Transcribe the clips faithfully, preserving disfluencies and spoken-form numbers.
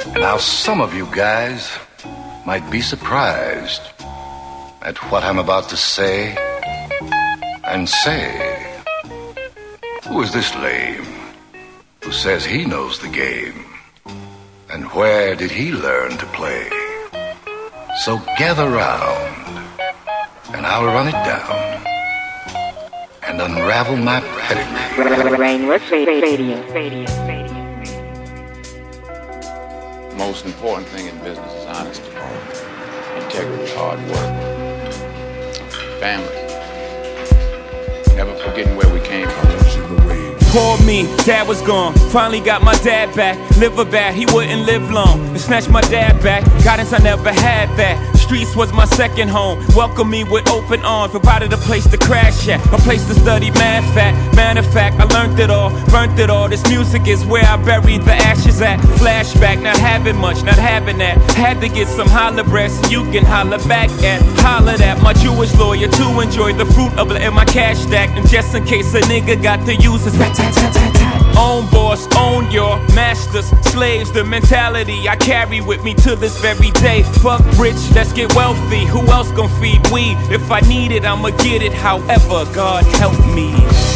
Now, some of you guys might be surprised at what I'm about to say and say. Who is this lame who says he knows the game? And where did he learn to play? So gather round, and I'll run it down and unravel my pedigree. Rainworth Radio. The most important thing in business is honesty, integrity, hard work, family. Never forgetting where we came from. Poor me, dad was gone. Finally got my dad back. Liver bad, he wouldn't live long. They snatched my dad back. Guidance, I never had that. Streets was my second home. Welcomed me with open arms. Provided a place to crash at, a place to study math at. Matter of fact, I learned it all, burnt it all. This music is where I buried the ashes at. Flashback, not having much, not having that. Had to get some holler breath so you can holler back at. Hollered at my Jewish lawyer to enjoy the fruit of my cash stack. And just in case a nigga got to use his back. Own boss, own your masters, slaves, the mentality I carry with me to this very day. Fuck rich, let's get wealthy. Who else gon' feed we? If I need it, I'ma get it. However, God help me.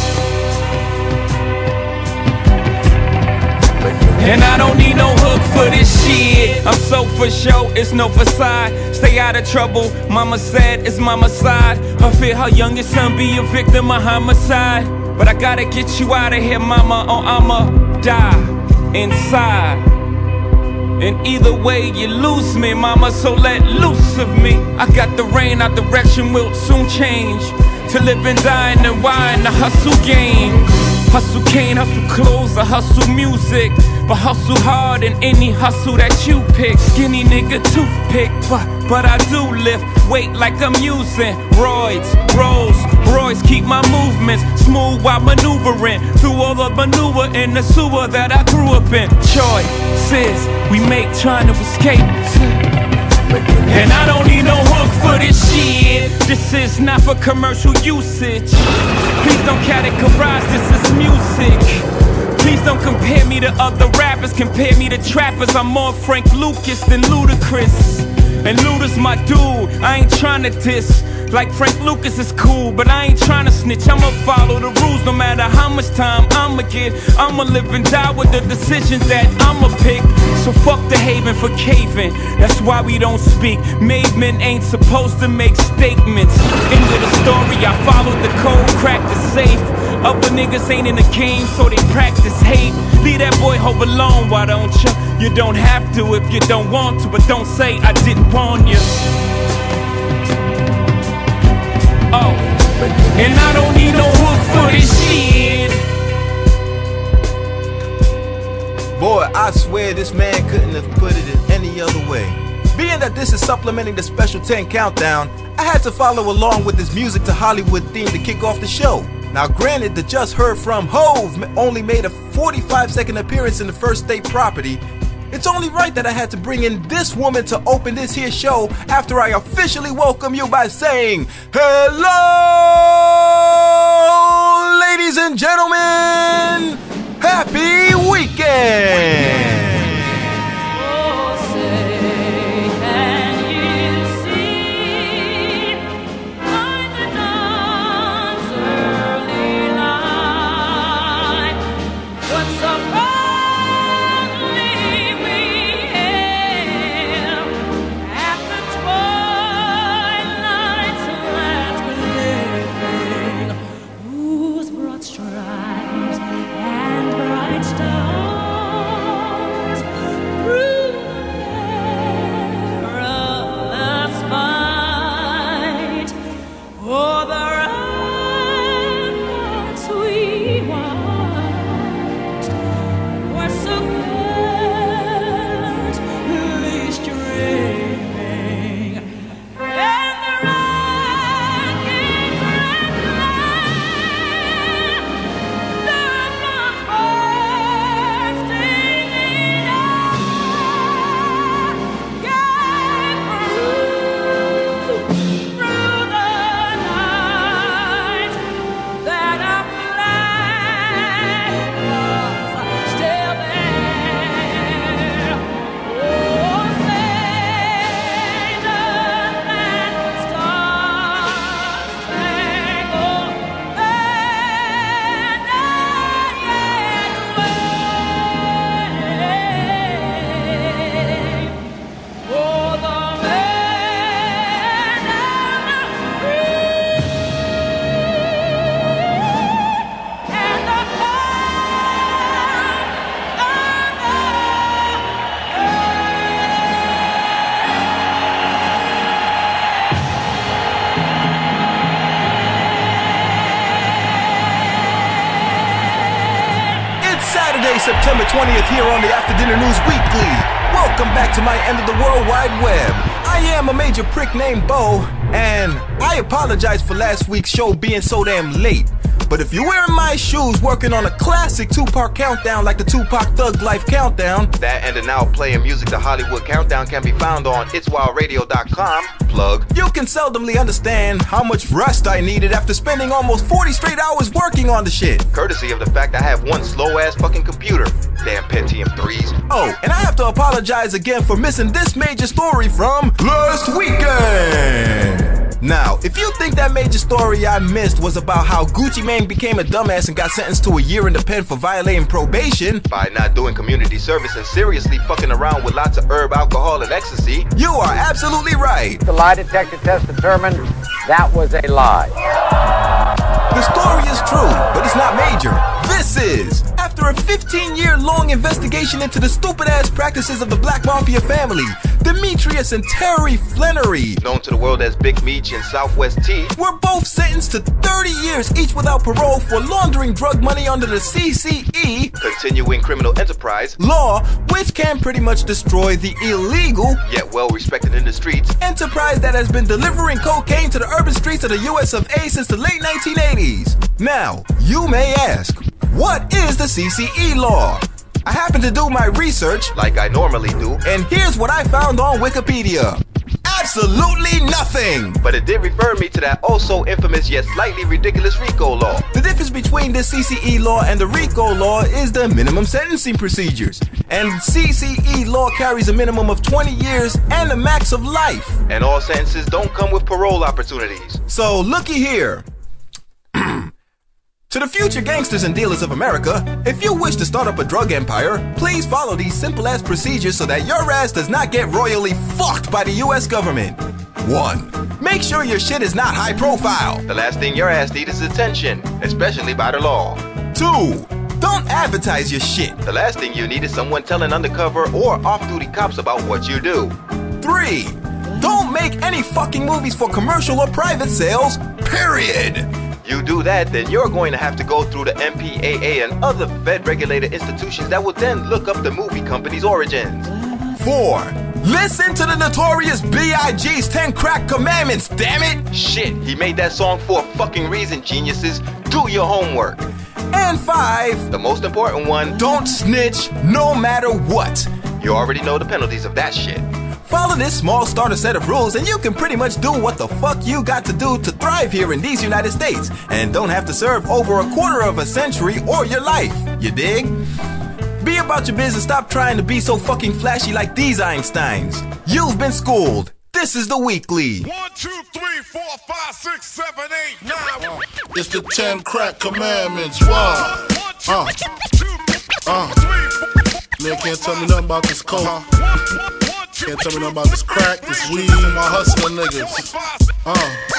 And I don't need no hook for this shit. I'm so for show, it's no facade. Stay out of trouble, mama said it's mama's side. Her fear her youngest son be a victim of homicide. But I gotta get you out of here, mama, or I'ma die inside. And either way you lose me, mama, so let loose of me. I got the rain, our direction will soon change. To live and die in the wine, the hustle game. Hustle cane, hustle clothes, I hustle music. But hustle hard in any hustle that you pick. Skinny nigga toothpick, but, but I do lift weight like I'm using roids, Rolls Royce. Keep my movements smooth while maneuvering through all the maneuver in the sewer that I grew up in. Choices we make trying to escape. And I don't need no hook for this shit. This is not for commercial usage. Please don't categorize this as music. Please don't compare me to other rappers. Compare me to trappers. I'm more Frank Lucas than Ludacris. And Luda's my dude, I ain't tryna diss. Like Frank Lucas is cool, but I ain't tryna snitch. I'ma follow the rules no matter how much time I'ma get. I'ma live and die with the decisions that I'ma pick. So fuck the haven for caving, that's why we don't speak. Made men ain't supposed to make statements. End of the story, I followed the code, cracked the safe. Other niggas ain't in the game, so they practice hate. Leave that boy Hov alone, why don't you? You don't have to if you don't want to, but don't say I didn't warn you. Oh, and I don't need no hook for this shit. Boy, I swear this man couldn't have put it in any other way. Being that this is supplementing the Special ten Countdown, I had to follow along with this music to Hollywood theme to kick off the show. Now granted, the just heard from Hov only made a forty-five second appearance in the First State Property. It's only right that I had to bring in this woman to open this here show after I officially welcome you by saying, hello, ladies and gentlemen, happy weekend! Thursday, September twentieth, here on the After Dinner News Weekly. Welcome back to my end of the World Wide Web. I am a major prick named Bo, and I apologize for last week's show being so damn late. But if you're wearing my shoes working on a classic Tupac countdown like the Tupac Thug Life Countdown, that and the now playing music to Hollywood Countdown can be found on its wild radio dot com. Plug. You can seldomly understand how much rest I needed after spending almost forty straight hours working on the shit. Courtesy of the fact I have one slow-ass fucking computer. Damn Pentium threes. Oh, and I have to apologize again for missing this major story from last weekend. Now, if you think that major story I missed was about how Gucci Mane became a dumbass and got sentenced to a year in the pen for violating probation by not doing community service and seriously fucking around with lots of herb, alcohol, and ecstasy, you are absolutely right. The lie detector test determined that was a lie. The story is true, but it's not major. This is, after a fifteen-year-long investigation into the stupid-ass practices of the Black Mafia family, Demetrius and Terry Flannery, known to the world as Big Meech and Southwest T, were both sentenced to thirty years each without parole for laundering drug money under the C C E, continuing criminal enterprise law, which can pretty much destroy the illegal, yet well-respected in the streets, enterprise that has been delivering cocaine to the urban streets of the U S of A since the late nineteen eighties. Now, you may ask, what is the C C E law? I happened to do my research, like I normally do, and here's what I found on Wikipedia. Absolutely nothing! But it did refer me to that also infamous yet slightly ridiculous RICO law. The difference between this C C E law and the RICO law is the minimum sentencing procedures. And C C E law carries a minimum of twenty years and a max of life. And all sentences don't come with parole opportunities. So looky here. To the future gangsters and dealers of America, if you wish to start up a drug empire, please follow these simple-ass procedures so that your ass does not get royally fucked by the U S government. One, make sure your shit is not high profile. The last thing your ass needs is attention, especially by the law. Two, don't advertise your shit. The last thing you need is someone telling undercover or off-duty cops about what you do. Three, don't make any fucking movies for commercial or private sales, period. You do that, then you're going to have to go through the M P A A and other Fed-regulated institutions that will then look up the movie company's origins. Four, listen to the notorious B I G's ten Crack Commandments, damn it! Shit, he made that song for a fucking reason, geniuses. Do your homework. And five, the most important one, don't snitch no matter what. You already know the penalties of that shit. Follow this small starter set of rules and you can pretty much do what the fuck you got to do to thrive here in these United States and don't have to serve over a quarter of a century or your life. You dig? Be about your business. Stop trying to be so fucking flashy like these Einsteins. You've been schooled. This is the Weekly. One, two, three, four, five, six, seven, eight, nine. It's the ten Crack Commandments. Why? Uh. Uh. Man can't tell me nothing about this coke. Can't tell me nothing about this crack, this weed, and my hustling niggas. Uh.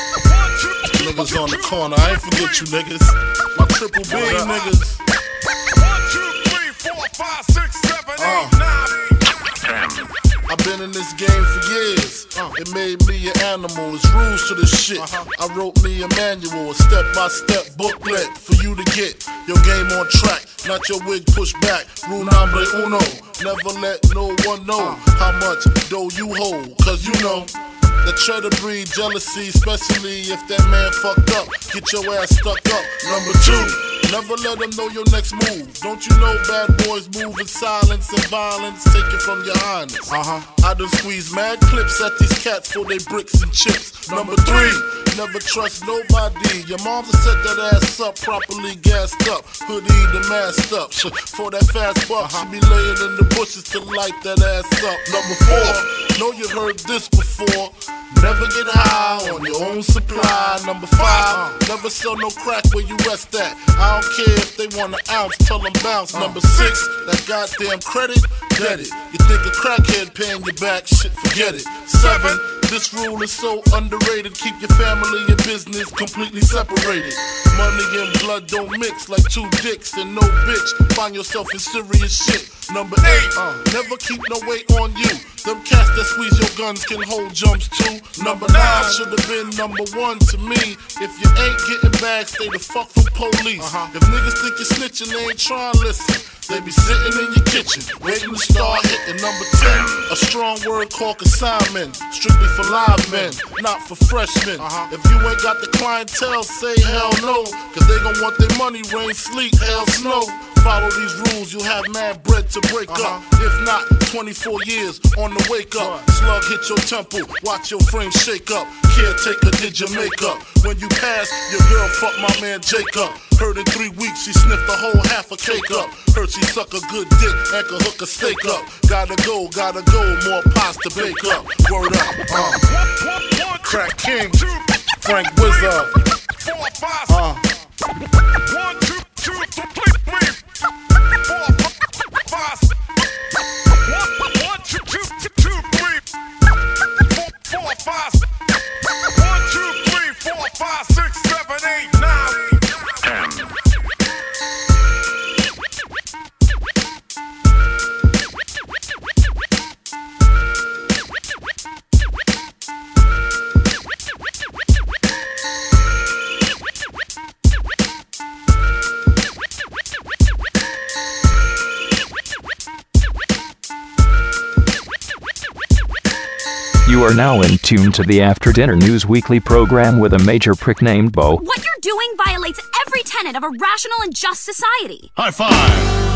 Niggas on the corner. I ain't forget you niggas. My triple B niggas. One, two, three, four, five, six, seven, eight, nine. I've been in this game for years. Uh, it made me an animal. It's rules to this shit. Uh-huh. I wrote me a manual, a step-by-step booklet for you to get your game on track. Not your wig pushed back. Rule number uno. Never let no one know how much dough you hold. Cause you know that try to breed jealousy, especially if that man fucked up. Get your ass stuck up. Number two, never let them know your next move. Don't you know bad boys move in silence and violence? Take it from your highness. Uh-huh. I done squeeze mad clips at these cats for they bricks and chips. Number three, never trust nobody. Your mom's set that ass up, properly gassed up. Hoodie the masked up. For that fast buck, she be laying in the bushes to light that ass up. Number four, know you heard this before. Never get high on your own supply. Number five, never sell no crack where you rest at. I don't care if they want an ounce, tell them bounce. Number six, that goddamn credit, get it. You think a crackhead paying you back, shit, forget it. Seven, this rule is so underrated. Keep your family and business completely separated. Money and blood don't mix like two dicks and no bitch. Find yourself in serious shit. Number eight, uh, never keep no weight on you. Them cats that squeeze your guns can hold jumps too. Number nine should have been number one to me. If you ain't getting back, stay the fuck from police. Uh-huh. If niggas think you're snitching, they ain't trying to listen. They be sitting in your kitchen, waiting to start hitting. Number ten, a strong word called consignment. Strictly for live men, not for freshmen. Uh-huh. If you ain't got the clientele, say hell no. Cause they gon' want their money, rain, sleet, hell, snow. Follow these rules, you'll have mad bread to break uh-huh. up. If not, twenty-four years on the wake up. Right. Slug hit your temple, watch your frame shake up. Caretaker did your makeup. When you pass, your girl fucked my man Jacob. Heard in three weeks she sniffed the whole half a cake up. Heard she suck a good dick and could hook a steak up. Gotta go, gotta go, more pots to bake up. Word up, uh. Crack King, Frank Wizard. Uh. One, two, two, three, three, four, five, one, one, two, two, two, three, four, four, five, one, two, three, four, five, six, seven, eight, nine, ten. You are now in tune to the After Dinner News Weekly program with a major prick named Bo. What you're doing violates every tenet of a rational and just society. High five!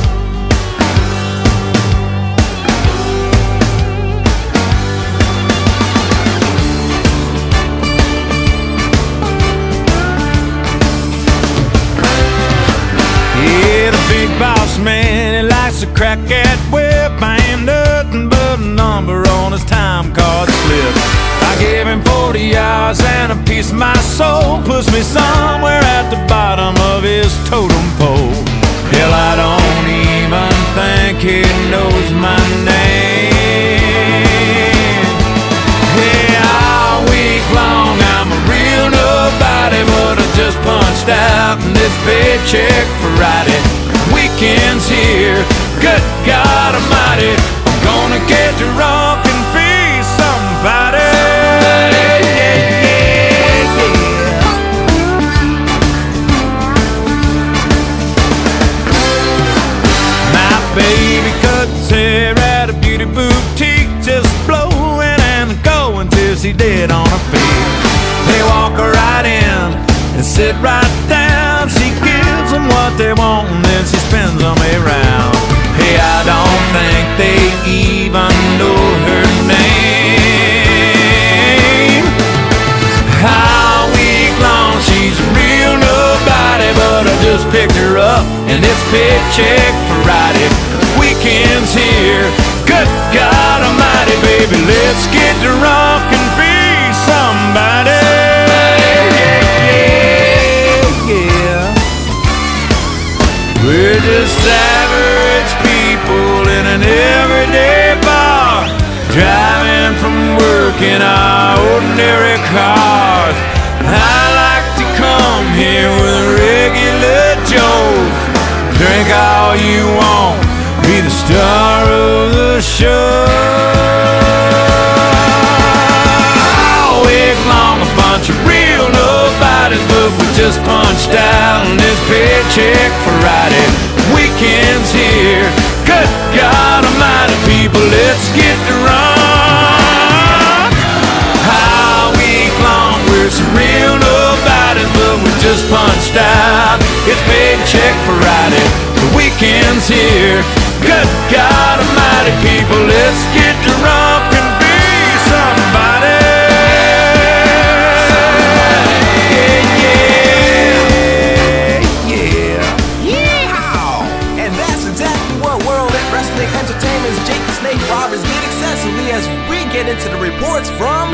Yeah, the big boss man, he likes to crack that whip. I ain't nothing but a number on his time card slip. I gave him forty hours and a piece of my soul. Puts me somewhere at the bottom of his totem pole. Hell, I don't even think he knows my name. Hey, all week long I'm a real nobody, but I just punched out in this paycheck Friday. Weekend's here, good God Almighty, I'm gonna get drunk and be somebody. Yeah, yeah, yeah. My baby cuts his hair at a beauty boutique, just blowing and going till she dead on her feet. They walk her right in and sit right down. She gives them what they want and then she spins them around. Hey, I don't think they even know her name. All week long she's a real nobody, but I just picked her up and it's paycheck Friday. Weekend's here, good God Almighty, baby, let's get drunk and be somebody. We're just average people in an everyday bar, driving from work in our ordinary cars. I like to come here with regular Joes. Drink all you want, be the star of the show. All week long a bunch of real nobodies, but we just punched out on this paycheck Friday. Weekend's here, good God Almighty, people, let's get drunk. All week long we're some real nobodies, but we just punched out. It's paycheck Friday, the weekend's here, good God Almighty, people, let's get drunk and be somebody. As we get into the reports from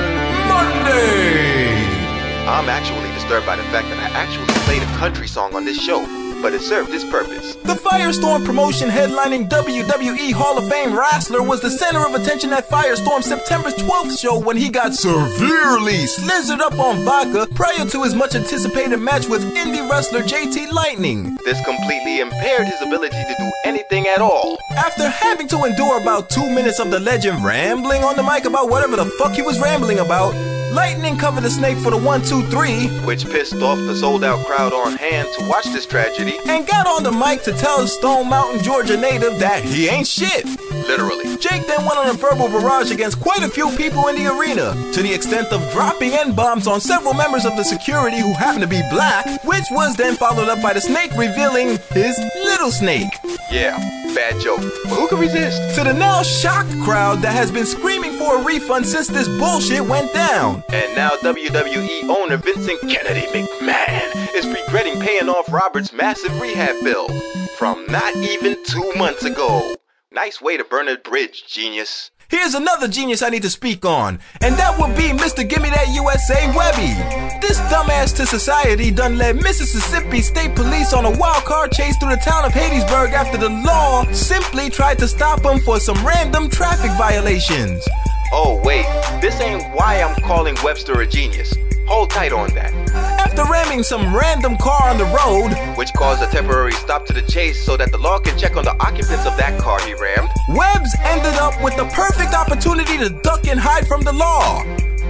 Monday. I'm actually disturbed by the fact that I actually played a country song on this show. but it served its purpose. The Firestorm promotion headlining W W E Hall of Fame wrestler was the center of attention at Firestorm's September twelfth show when he got severely slizzard up on vodka prior to his much anticipated match with indie wrestler J T Lightning. This completely impaired his ability to do anything at all. After having to endure about two minutes of the legend rambling on the mic about whatever the fuck he was rambling about, Lightning covered the snake for the one, two, three, which pissed off the sold-out crowd on hand to watch this tragedy, and got on the mic to tell Stone Mountain, Georgia native that he ain't shit. Literally. Jake then went on a verbal barrage against quite a few people in the arena, to the extent of dropping N-bombs on several members of the security who happened to be black, which was then followed up by the snake revealing his little snake. Yeah, bad joke, but who can resist? To the now shocked crowd that has been screaming for a refund since this bullshit went down. And now W W E owner Vincent Kennedy McMahon is regretting paying off Robert's massive rehab bill from not even two months ago. Nice way to burn a bridge, genius. Here's another genius I need to speak on, and that would be Mister Gimme That U S A Webby. This dumbass to society done led Mississippi State Police on a wild car chase through the town of Hattiesburg after the law simply tried to stop him for some random traffic violations. Oh wait, this ain't why I'm calling Webster a genius. Hold tight on that. After ramming some random car on the road, which caused a temporary stop to the chase so that the law can check on the occupants of that car he rammed, Webbs ended up with the perfect opportunity to duck and hide from the law.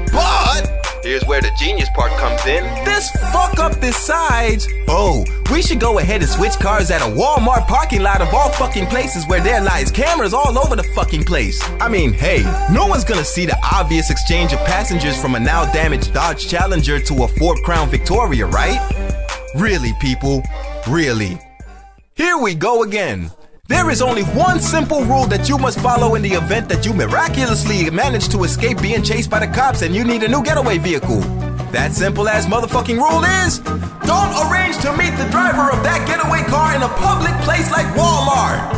But here's where the genius part comes in. This fuck up decides, oh, we should go ahead and switch cars at a Walmart parking lot of all fucking places where there lies cameras all over the fucking place. I mean, hey, no one's gonna see the obvious exchange of passengers from a now damaged Dodge Challenger to a Ford Crown Victoria, right? Really, people, really. Here we go again. There is only one simple rule that you must follow in the event that you miraculously manage to escape being chased by the cops and you need a new getaway vehicle. That simple ass motherfucking rule is, don't arrange to meet the driver of that getaway car in a public place like Walmart.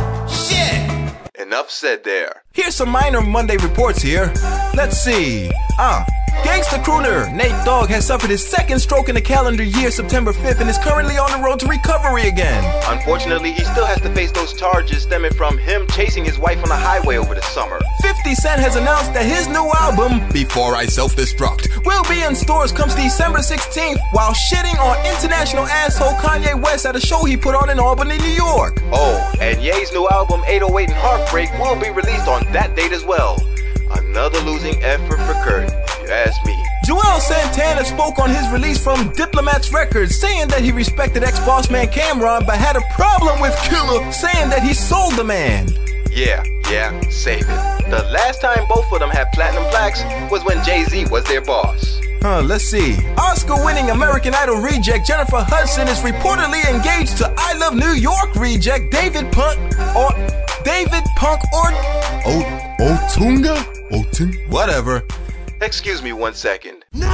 Shit. Enough said there. Here's some minor Monday reports here. Let's see. Ah. Gangsta crooner Nate Dogg has suffered his second stroke in the calendar year, September fifth, and is currently on the road to recovery again. Unfortunately, he still has to face those charges stemming from him chasing his wife on the highway over the summer. fifty Cent has announced that his new album, Before I Self-Destruct, will be in stores comes December sixteenth while shitting on international asshole Kanye West at a show he put on in Albany, New York. Oh, and Ye's new album, eight oh eight and Heartbreak, will be released on that date as well. Another losing effort for Kurt, if you ask me. Joel Santana spoke on his release from Diplomats Records, saying that he respected ex-boss man Cameron, but had a problem with Killer, saying that he sold the man. Yeah, yeah, save it. The last time both of them had platinum plaques was when Jay-Z was their boss. Huh, let's see. Oscar-winning American Idol reject Jennifer Hudson is reportedly engaged to I Love New York reject David Punk or David Punk or O Otunga? Otun? Whatever. Excuse me one second. No!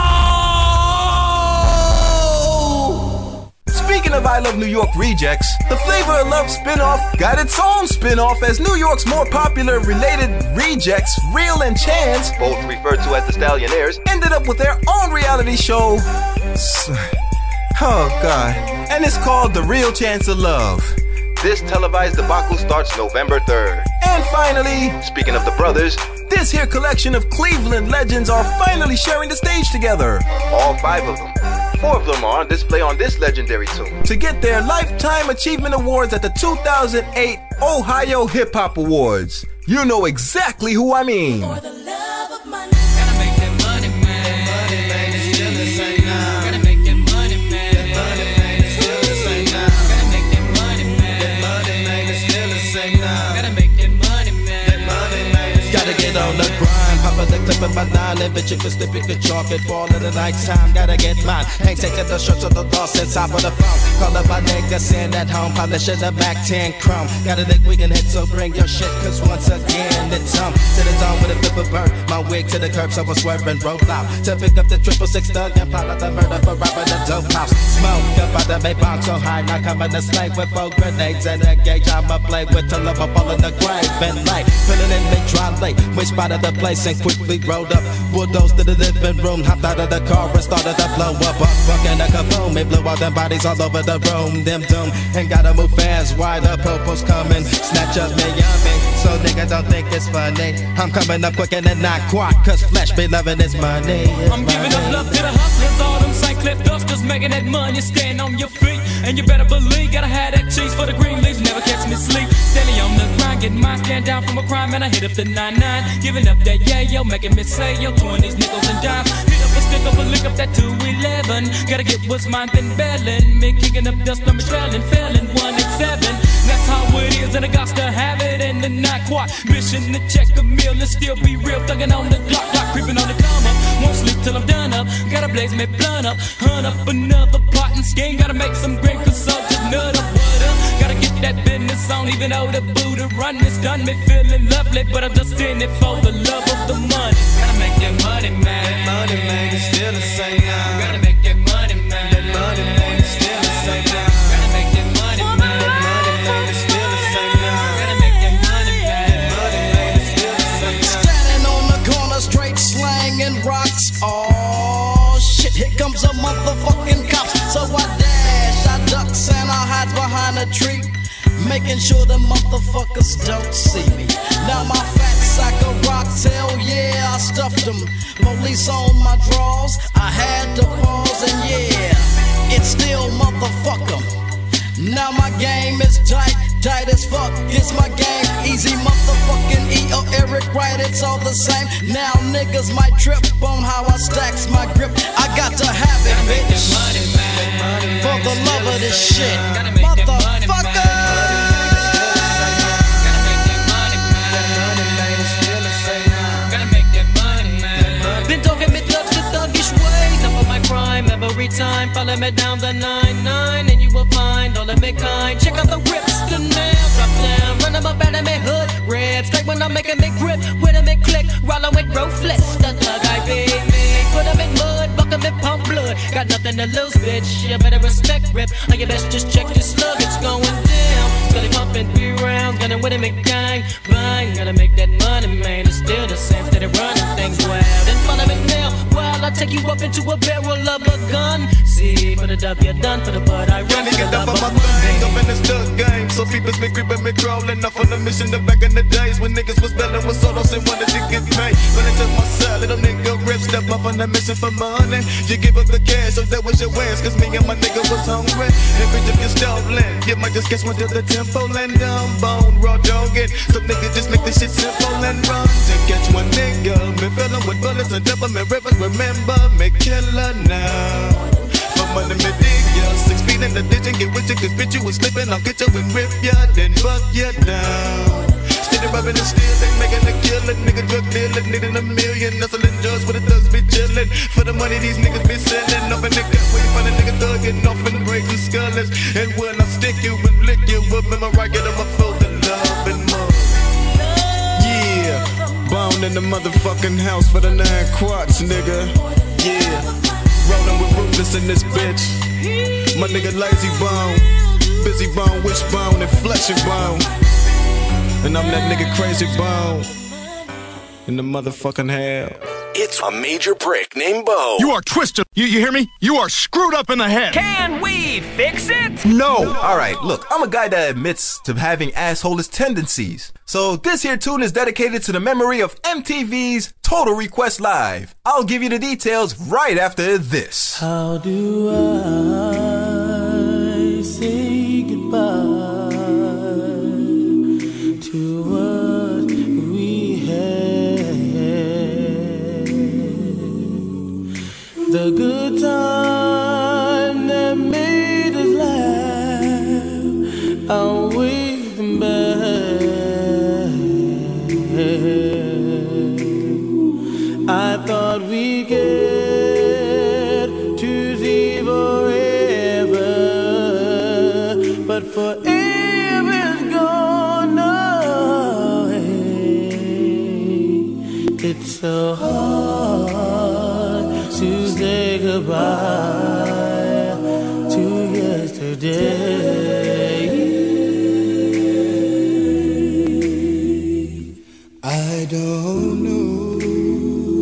Speaking of I Love New York rejects, the Flavor of Love spinoff got its own spinoff as New York's more popular related rejects, Real and Chance, both referred to as the Stallionaires, ended up with their own reality show. Oh God. And it's called The Real Chance of Love. This televised debacle starts November third. And finally, speaking of the brothers, this here collection of Cleveland legends are finally sharing the stage together. All five of them. Four of them are on display on this legendary tune to get their Lifetime Achievement Awards at the two thousand eight Ohio Hip Hop Awards. You know exactly who I mean. For the love of money. Gotta make that money, man. Money, man, it's still the same now. Gotta make that money, man. That money, man, it's still the same now. Gotta make that money, man. That money, man, it's still the same now. Gotta make that money, man. That money, man. Gotta get on the grind. Pop of the clip of my nine, and bitch, you can slip it, chalk it, fall in the nighttime, gotta get mine. Ain't taking the shirt to the door since top of the phone. Call up my nigga, send at home, polish in the back ten chrome. Got a dick we can hit, so bring your shit, cause once again, it's um, to the dawn with a flip of burn. My wig to the curb, so I swerve and roll out. To pick up the triple six thug and plot out the murder for robbing the dope house. Smoke up out the vape bomb so high, now coming to slay with four grenades and a gauge. I'ma play with till I'm up all in the grave and light. Filling in mid dry late, which spot of the place and quickly quickly rolled up, bulldozed to the living room, hopped out of the car and started to blow up. Up, fucking a kaboom, it blew all them bodies all over the room. Them doom, ain't gotta move fast, why the popo's coming, snatch up me, yummy. So nigga don't think it's funny. I'm coming up quick and not quack, cause flesh be loving this money. It's I'm money. giving up love to the hustlers, all them Cyclip dusters, making that money, stand on your feet. And you better believe, gotta have that cheese for the green leaves, never catch me sleep. Steady on the grind, getting mine, stand down from a crime, and I hit up the nine nine. Giving up that yeah, yo, making me say, yo, twenties, nickels and dimes. Hit up a stick up a lick up that two eleven. Gotta get what's mine, been bailing. Me kicking up dust, I'm trailing, failing, one and seven. That's how it is, and I got to have it, and the not quite. Mission to check a meal and still be real, thugging on the clock, clock creeping on the come up. Won't sleep till I'm done up, gotta blaze me blunt up. Hunt up another pot and skin, gotta make some green cause so just nut up, what up. Gotta get that business on, even though the Buddha run is done me feeling lovely, but I'm just in it for the love of the money. Gotta make that money, man. That money, man, it's still the same now. Gotta make that money, man. That money, man, it's still the same now. Gotta make that money, man. That money, man, it's still the same now. Gotta make that money, man. That money, man, it's still the same now. Standing on the corner, straight slanging rocks. Oh shit, here comes a motherfucking cops. So I dash, I ducks and I hide behind a tree, making sure the motherfuckers don't see me. Now my fat sack of rocks, hell yeah, I stuffed them. Police on my drawers, I had to pause and yeah, it's still motherfucker. Now my game is tight, tight as fuck. It's my game, easy motherfucking E or Eric Wright, it's all the same. Now niggas might trip on how I stacks my grip. I got to have it, bitch, for the love of this shit, motherfucker. Been talking me thugs the thuggish ways, up on my crime every time. Follow me down the nine nine and you will find all of me kind. Check out the rips, the nails drop down, run them up out of me hood. Red straight when I'm making me grip, with them in click, rollin' with ruthless. The thug I be, put them in mud, buck them in pump blood. Got nothing to lose, bitch, you better respect rip. Or you best just check this slug, it's going down. Scully pumping three rounds, gunning with him in gang. Bang, gotta make that money, man, it's still the same, steady running things wild. And follow me now, while I take you up into a barrel of a gun. See, for the W done, for the bud I run. Get up on my thing, I'm in this thug game. So people been creeping, me crawling off on the mission. The back in the days when niggas was belling with solos and wanted to get paid. When they took my side, little nigga rip, step up on the mission for money. You give up the cash, so that was your wins. Cause me and my nigga was hungry. Every tip you stolen, you might just catch one to the tempo and down bone, raw dogging. Some niggas just make this shit simple and run to catch one nigga. Me filling with bullets and double me rivers. Remember me killer now. For money me dig ya, six feet in the ditch and get with you. Cause bitch you was slipping, I'll get you and rip ya, then buck ya down. Steady rubbing and still ain't making a killing. Nigga drug dealer, needing a million. Hustling drugs where the thugs be chillin'. For the money these niggas be selling. Off in the gut where you find a nigga thuggin' off in the breaks and skullers. And when I stick you and lick you up in my right, get on my fold the love and more. Yeah, bound in the motherfucking house for the nine quads, nigga. Yeah, rollin' with ruthless in this bitch. My nigga Lazy Bone, Busy Bone, Wishbone, and Flesh and Bone. And I'm that nigga Crazy Bone in the motherfucking hell. It's a major prick named Bo. You are twisted. You, you hear me? You are screwed up in the head. Can we fix it? No. Alright, look, I'm a guy that admits to having assholish tendencies. So this here tune is dedicated to the memory of M T V's Total Request Live. I'll give you the details right after this. How do I say goodbye to what we had? The good time that made us laugh, outweigh them bad. I thought we'd get to see forever, but forever's gone away. It's so hard to say goodbye to yesterday. I don't know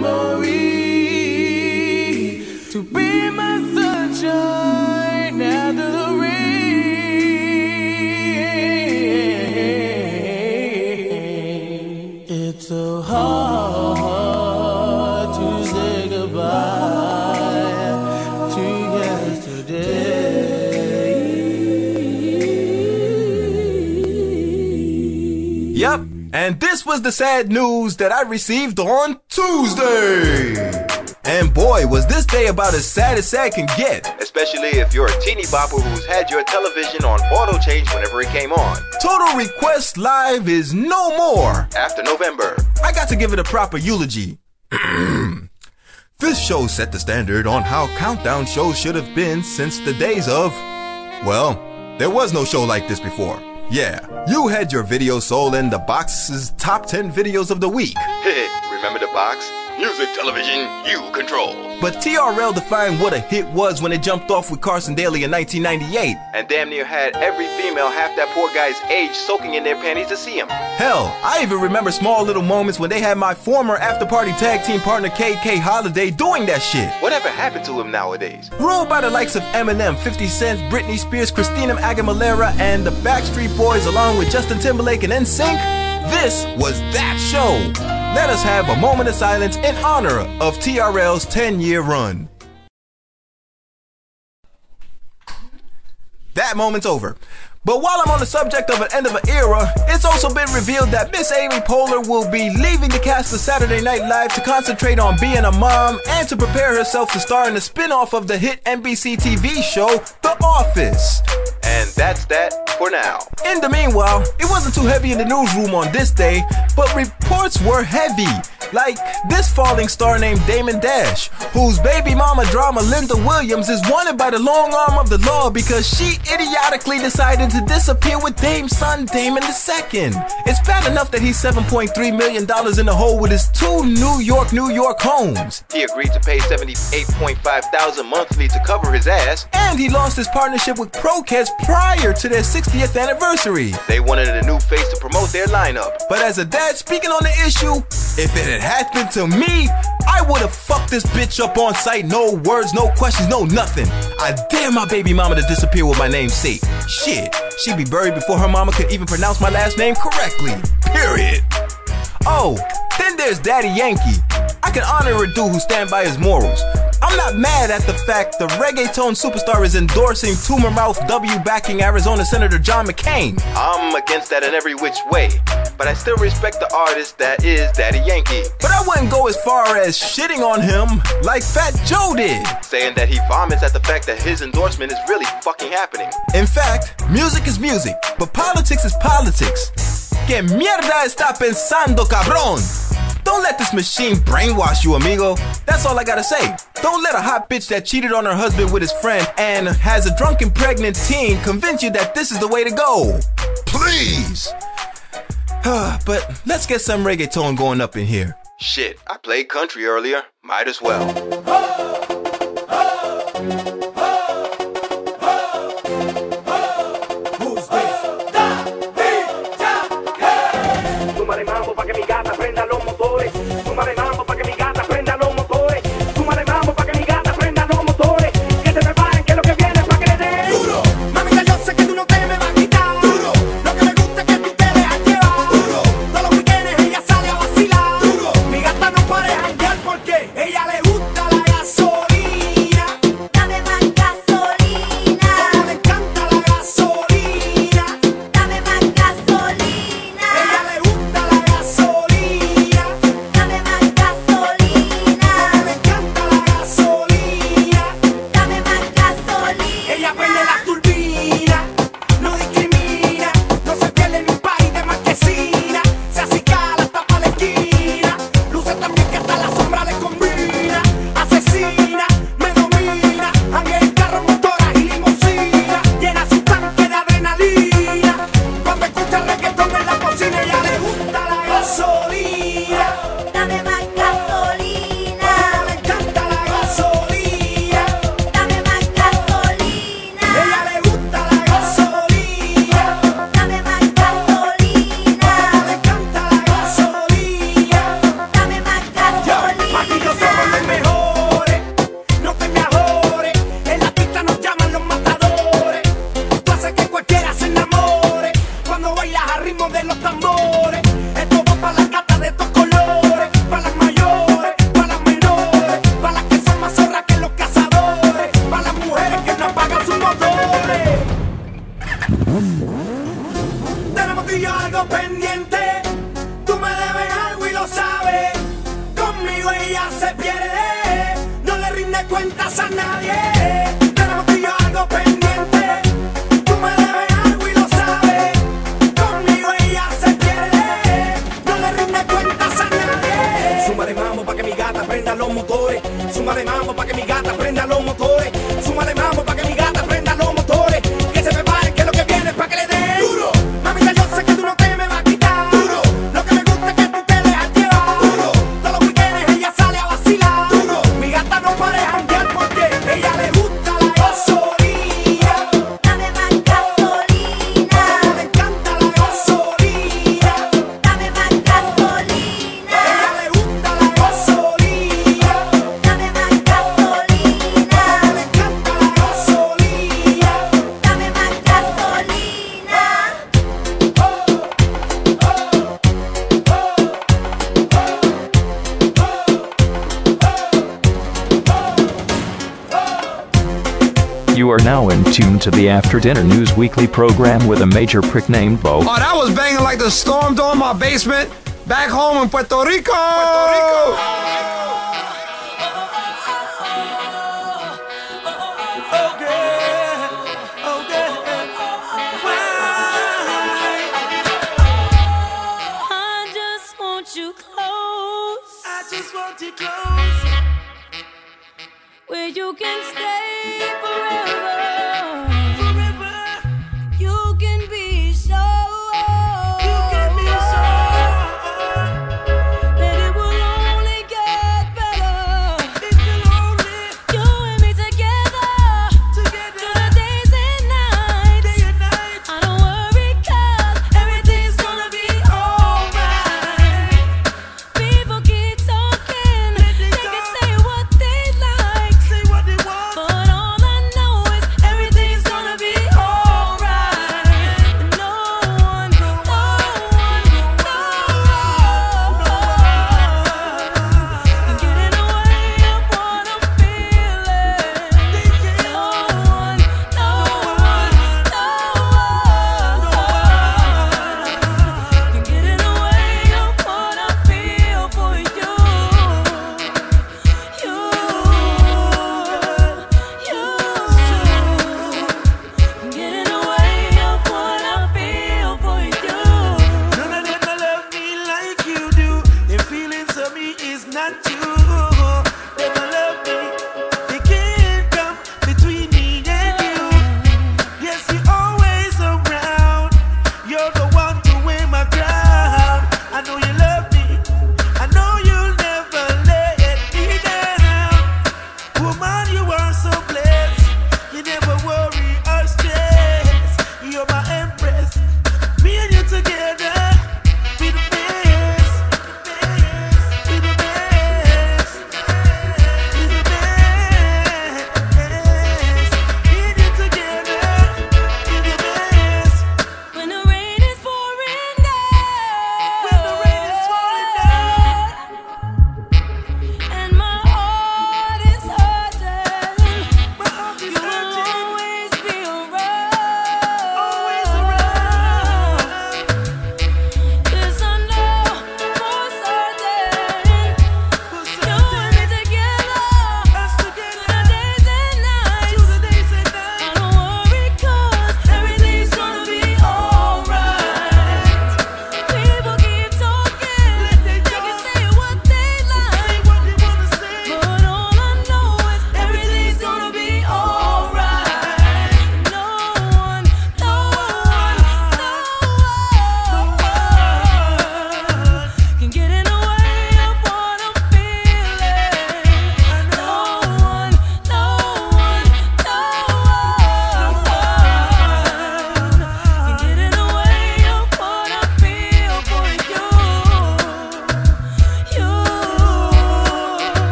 memory to be my sunshine after the rain. It's so hard to say goodbye to yesterday. Yep, and this was the sad news that I received on Tuesday. And boy, was this day about as sad as sad can get. Especially if you're a teeny bopper who's had your television on auto change whenever it came on. Total Request Live is no more. After November. I got to give it a proper eulogy. This show set the standard on how countdown shows should have been since the days of, well, there was no show like this before. Yeah, you had your video soul in the box's top ten videos of the week. Remember the box? Music, television, you control. But T R L defined what a hit was when it jumped off with Carson Daly in nineteen ninety-eight. And damn near had every female half that poor guy's age soaking in their panties to see him. Hell, I even remember small little moments when they had my former after-party tag team partner K K Holiday doing that shit. Whatever happened to him nowadays? Ruled by the likes of Eminem, fifty Cent, Britney Spears, Christina Aguilera, and the Backstreet Boys along with Justin Timberlake and N Sync, this was that show. Let us have a moment of silence in honor of T R L's ten-year run. That moment's over. But while I'm on the subject of an end of an era, it's also been revealed that Miss Amy Poehler will be leaving the cast of Saturday Night Live to concentrate on being a mom and to prepare herself to star in the spin-off of the hit N B C T V show, The Office. And that's that for now. In the meanwhile, it wasn't too heavy in the newsroom on this day, but reports were heavy. Like this falling star named Damon Dash, whose baby mama drama Linda Williams is wanted by the long arm of the law because she idiotically decided to disappear with Dame's son Damon the Second. It's bad enough that he's seven point three million dollars in the hole with his two New York, New York homes. He agreed to pay seventy-eight point five thousand dollars monthly to cover his ass. And he lost his partnership with Prokez prior to their sixtieth anniversary. They wanted a new face to promote their lineup. But as a dad speaking on the issue, if it had happened to me, I would have fucked this bitch up on sight. No words, no questions, no nothing. I dare my baby mama to disappear with my namesake. Shit, she'd be buried before her mama could even pronounce my last name correctly. Period. Oh, then there's Daddy Yankee. I can honor a dude who stand by his morals. I'm not mad at the fact the reggaeton superstar is endorsing tumor mouth W backing Arizona Senator John McCain. I'm against that in every which way, but I still respect the artist that is Daddy Yankee. But I wouldn't go as far as shitting on him like Fat Joe did, saying that he vomits at the fact that his endorsement is really fucking happening. In fact, music is music, but politics is politics. Que mierda está pensando, cabrón? Don't let this machine brainwash you, amigo. That's all I gotta say. Don't let a hot bitch that cheated on her husband with his friend and has a drunken pregnant teen convince you that this is the way to go. Please. But let's get some reggaeton going up in here. Shit, I played country earlier. Might as well. Ella le gusta la gasolina. Dale más. cuentas a nadie. Tenemos tú y yo algo pendiente. Tú me debes algo y lo sabes. Conmigo ella se pierde. No le rinde cuentas a nadie. Súmale mambo pa' que mi gata prenda los motores. Súmale mambo pa' que mi gata prenda los motores. Súmale mambo pa' que mi gata prenda los motores. Que se prepare que lo que viene es pa' que le dé duro. Mamita, yo sé que tú no te me vas a quitar duro. Lo que me gusta es que tú te dejas llevar duro. Todos los weekends ella sale a vacilar duro. Mi gata no para de janguear porque ella le gusta la gasolina. Dame más gasolina. Le encanta la gasolina. Dame más gasolina. Ella le gusta la gasolina. Dame más gasolina. Le encanta la gasolina. Dame más gasolina. You are now in tune to the After Dinner News Weekly program with a major prick named Bo. Oh, that was banging like the storm door in my basement back home in Puerto Rico. Puerto Rico. I just want you close. I just want you close. Where you can stay forever. Forever. You can be sure. You can be sure that it will only get better. It will only. You and me together. Together. Through the days and nights. Day and night. I don't worry 'cause everything's gonna be alright. People keep talking. They can say what they like. Say what they want. But all I know is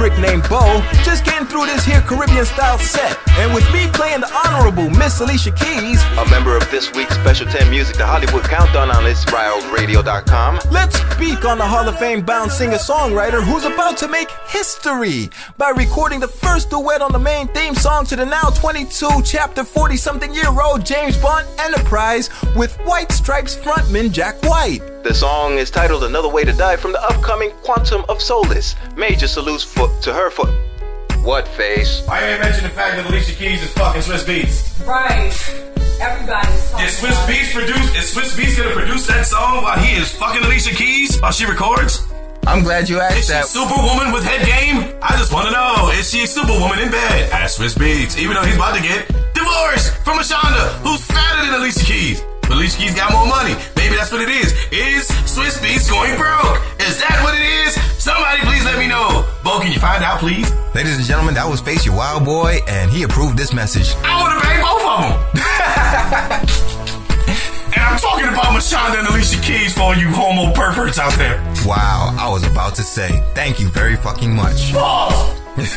prick named Bo, just getting through this here Caribbean style set. And with me playing the honorable Miss Alicia Keys, a member of this week's Special ten Music The Hollywood Countdown on Israel Radio dot com. Let's speak on the Hall of Fame bound singer-songwriter who's about to make history by recording the first duet on the main theme song to the now twenty-two, chapter forty-something-year-old James Bond Enterprise with White Stripes frontman Jack White. The song is titled Another Way to Die from the upcoming Quantum of Solace. Major salutes for, to her for... What, Face? I ain't mention the fact that Alicia Keys is fucking Swiss Beats. Right. Everybody's talking. Is Swiss Beats produce? Is Swiss Beats gonna produce that song while he is fucking Alicia Keys while she records? I'm glad you asked is that. Is she Superwoman with head game? I just want to know. Is she Superwoman in bed? Ask Swiss Beats. Even though he's about to get divorced from Ashonda, who's fatter than Alicia Keys. But Alicia Keys got more money. Maybe that's what it is. Is Swiss Beats going broke? Is that what it is? Somebody please let me know. Bo, can you find out, please? Ladies and gentlemen, that was Face Your Wild Boy, and he approved this message. I want to bang both of them. And I'm talking about Mashonda and Alicia Keys for all you homo perverts out there. Wow, I was about to say, thank you very fucking much. Balls!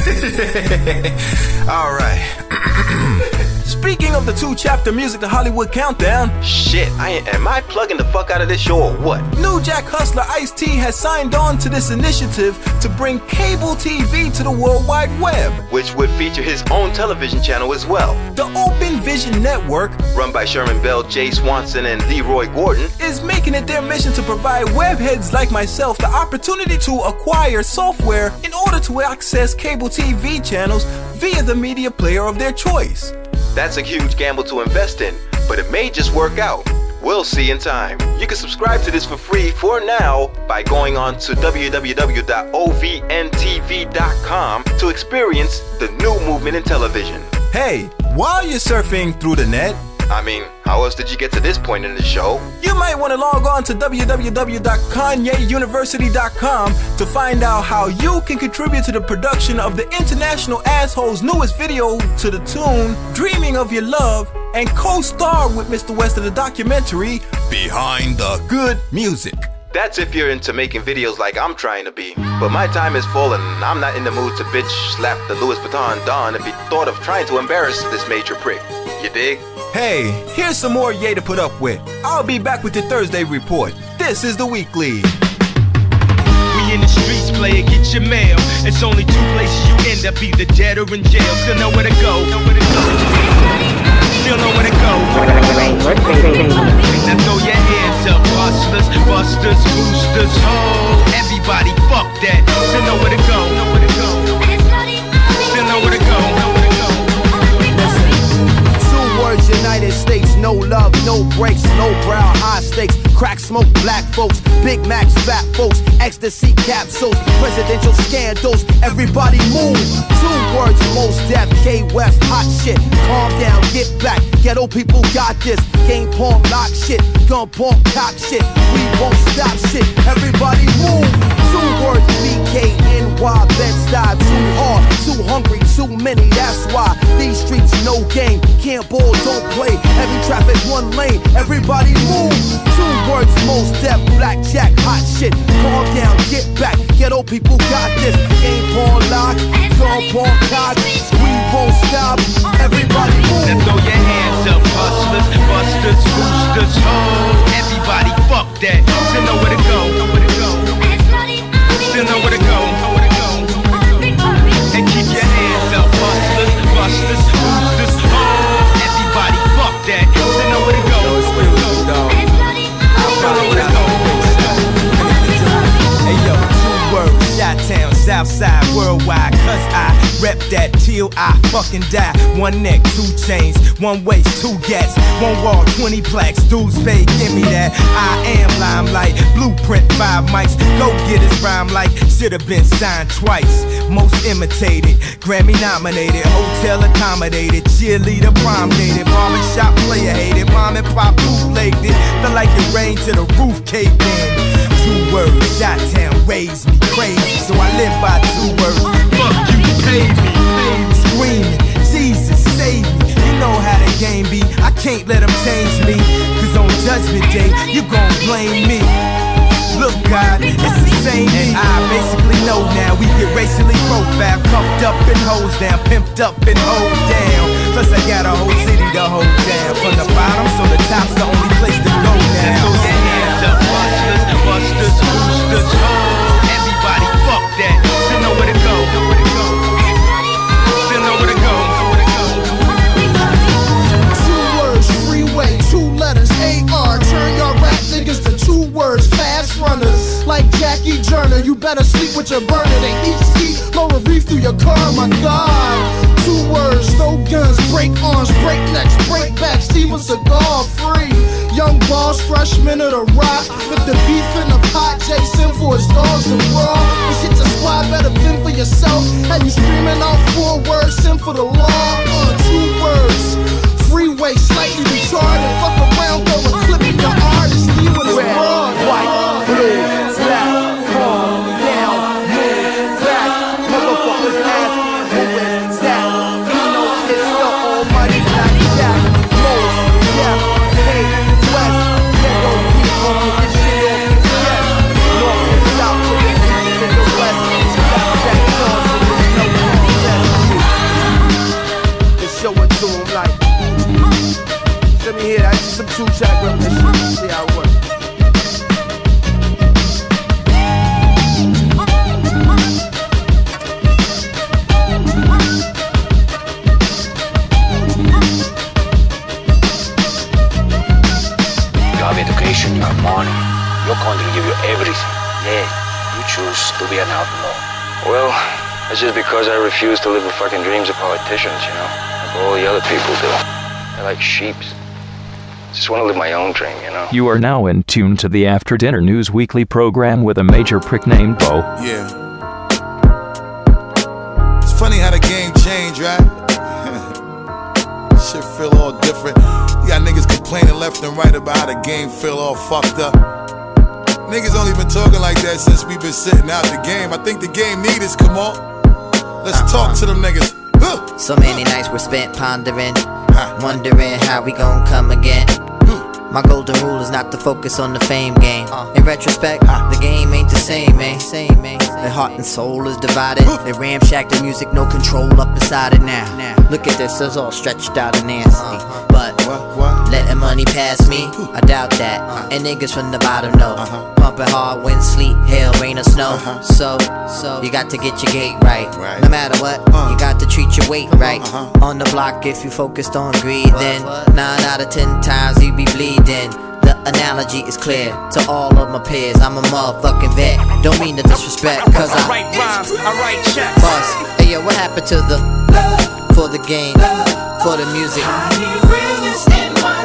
All right. Speaking of the two-chapter Music to Hollywood Countdown, shit, I am I plugging the fuck out of this show or what? New Jack hustler Ice-T has signed on to this initiative to bring cable T V to the World Wide Web, which would feature his own television channel as well. The Open Vision Network, run by Sherman Bell, Jay Swanson, and Leroy Gordon, is making it their mission to provide webheads like myself the opportunity to acquire software in order to access cable T V channels via the media player of their choice. That's a huge gamble to invest in, but it may just work out. We'll see in time. You can subscribe to this for free for now by going on to w w w dot o v n t v dot com to experience the new movement in television. Hey, while you're surfing through the net, I mean, how else did you get to this point in the show? You might want to log on to w w w dot kanye university dot com to find out how you can contribute to the production of the International Asshole's newest video to the tune Dreaming of Your Love and co-star with Mister West of the documentary Behind the Good Music. That's if you're into making videos like I'm trying to be. But my time is full and I'm not in the mood to bitch slap the Louis Vuitton Don if he thought of trying to embarrass this major prick. You dig? Hey, here's some more yay to put up with. I'll be back with your Thursday report. This is the Weekly. We in the streets, player, get your mail. It's only two places you end up, either dead or in jail. Still know where to go. Know where to go. Still know where to go. Now throw your hands up, hustlers, busters, boosters, ho. Everybody, fuck that. Still know where to go. Know where to go. Still know where to go. Words, United States, no love, no breaks, low brow, high stakes, crack smoke, black folks, Big Macs, fat folks, ecstasy capsules, presidential scandals, everybody move. Two words, most deaf, K-West, hot shit, calm down, get back, ghetto people got this, game porn, lock shit, gun porn, cock shit, we won't stop shit, everybody move. Two words, B K N Y, Bed-Stuy, too hard, too hungry, too many, that's why these streets no game, can't ball, don't play, heavy traffic, one lane, everybody move. Two words, most deaf, blackjack, hot shit, calm down, get back, ghetto people got this, game porn lock, gun porn cock, we won't stop, everybody move. Now throw your hands up, hustlers, busters, boosters, ho. Everybody fuck that, still know where to go, know where to go. Still know where to go, know where to go. And keep your hands up, hustlers, busters, boosters, ho. Everybody fuck that, still know where to go, know where to go. Still know where to go. Hey yo, two words, Chi-Town, Southside, worldwide, cause I rep that till I fucking die. One neck, two chains, one waist, two gats, one wall, twenty plaques, dudes pay, give me that. I am limelight, blueprint, five mics, go get his rhyme like should've been signed twice. Most imitated, Grammy nominated, hotel accommodated, cheerleader prom dated, barbershop player hated, mom and pop bootlegged it, felt like it rained to the roof caved in. Two words, Chi-Town raised me crazy, so I live by two words. Fuck you, pay me, screaming, Jesus save me. You know how the game be, I can't let them change me. Cause on Judgment Day, you gon' blame me. Look, God, it's the same. And I basically know now we get racially profiled. fat, pumped up and hosed down, pimped up and hoed down. Plus I got a whole city to hold down. From the bottom, so the top's the only place to go now. Throw your hands up, busters and busters, boosters, oh. Everybody, fuck that. Still know where to go. Still know where to go. Two words, freeway, two letters, A R. Turn your rap niggas to two words, fast runners. Like Jackie Joyner, you better sleep with your burner. They eat ski, blow a reef through your car, my God. Two words, no guns, break arms, break necks, break back, Steven Seagal free. Young boss, freshman of the rock, with the beef in the pot, Jason for his dogs and raw. This shit's a squad, better fend for yourself. Had you screaming out four words, sin for the law. Uh, two words, freeway, slightly retarded. Fuck around, go and clip in your artist, leave with his raw. White, blue, black, calm down, move back. Motherfuckers ask who is that? You know it's the almighty Black Jack. Most, yeah, hey, west, let those people get this shit off your chest. North and south, to the east and the west. Black Jack songs, so there's no contest. Just show it to 'em like, let me hear that. I just some two-track reminiscence. See how it works. Education, you have money. Your country give you everything. Yeah, you choose to be an outlaw. Well, it's just because I refuse to live the fucking dreams of politicians, you know? Like all the other people do. They're like sheeps. Just want to live my own dream, you know? You are now in tune to the After Dinner News Weekly program with a major prick named Bo. Yeah. It's funny how the game changed, right? Shit feel all different. You got niggas complaining left and right about how the game feel all fucked up. Niggas only been talking like that since we been sitting out the game. I think the game need us, come on. Let's uh-huh. talk to them niggas. Huh. So many nights were spent pondering, huh. wondering how we gon' come again. My golden rule is not to focus on the fame game. In retrospect, the game ain't the same, man. Their heart and soul is divided. They ramshack the music, no control up inside it now. Look at this, it's all stretched out and nasty. But letting money pass me, I doubt that. And niggas from the bottom know. Pumping hard, wind, sleet, hail, rain or snow. So, so you got to get your gate right. No matter what, you got to treat your weight right. On the block, if you focused on greed, then nine out of ten times you be bleeding. The analogy is clear to all of my peers. I'm a motherfucking vet. Don't mean to disrespect, cause I write rhymes, I write checks. Boss, hey yo, what happened to the for the game, for the music? I need realness in my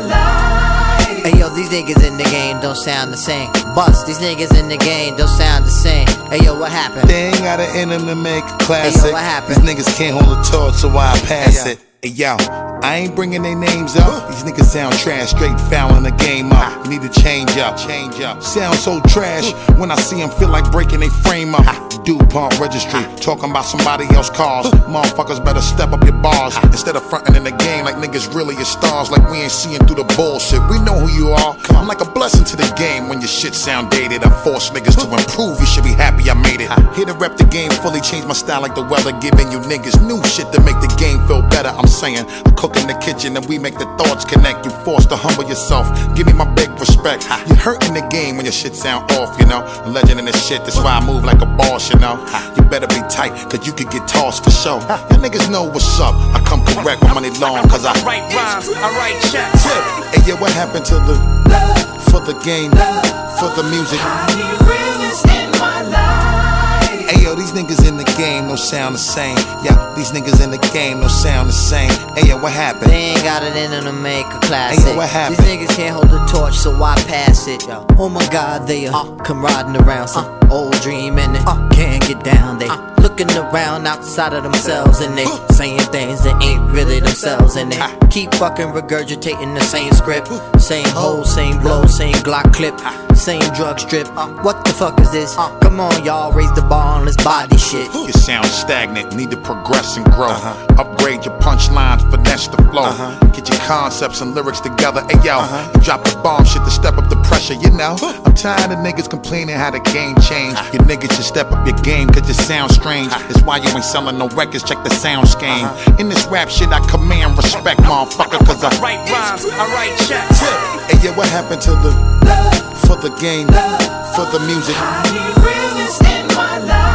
life. Hey yo, these niggas in the game don't sound the same. Bust, these niggas in the game don't sound the same. Hey yo, what happened? They ain't got an in them to make a classic. Hey yo, what happened? These niggas can't hold a torch, so I pass hey, it. Hey yo, I ain't bringing their names up. These niggas sound trash, straight fouling the game up. You need to change up, change up. Sound so trash when I see them feel like breaking their frame up. DuPont registry, talking about somebody else's cars. Motherfuckers better step up your bars instead of fronting in the game like niggas really is stars. Like we ain't seeing through the bullshit. We know who you are. I'm like a blessing to the game when your shit sound dated. I force niggas to improve. You should be happy I made it. Here to rep the game fully, change my style like the weather, giving you niggas new shit to make the game feel better. I'm saying I cook in the kitchen and we make the thoughts connect. You forced to humble yourself. Give me my big respect. You hurting the game when your shit sound off, you know. A legend in this shit, that's why I move like a boss, you know. You better be tight, cause you could get tossed for sure. Y'all niggas know what's up. I come correct with money long, cause I write rhymes, I write checks. Hey yeah, what happened to the for the game, for the music? I need realness in my life. Hey yo, these niggas in the game don't sound the same. Yeah, these niggas in the game don't sound the same. Hey yo, what happened? They ain't got it in them to make a classic. Hey yo, what happened? These niggas can't hold the torch, so I pass it. Yo. Oh my God, they uh, come riding around some uh, old dream and they uh, can't get down. They uh, looking around outside of themselves and they uh, saying things that ain't really themselves. And they uh, keep fucking regurgitating the same script, same hole, same blow, same Glock clip, same drug strip. Uh, what the fuck is this? Uh, Come on, y'all, raise the bar on this body shit. You sound stagnant, need to progress and grow. Uh-huh. Upgrade your punchlines for finesse the flow. Uh-huh. Get your concepts and lyrics together. Hey yo, uh-huh. you drop the bomb shit to step up the pressure, you know. I'm tired of niggas complaining how the game changed. You niggas should step up your game cause you sound strange. That's why you ain't selling no records, check the sound scheme. Uh-huh. In this rap shit I command respect, motherfucker, cause I write rhymes, I write checks. Hey yo, what happened to the love for the game, love for the music? I need realness in my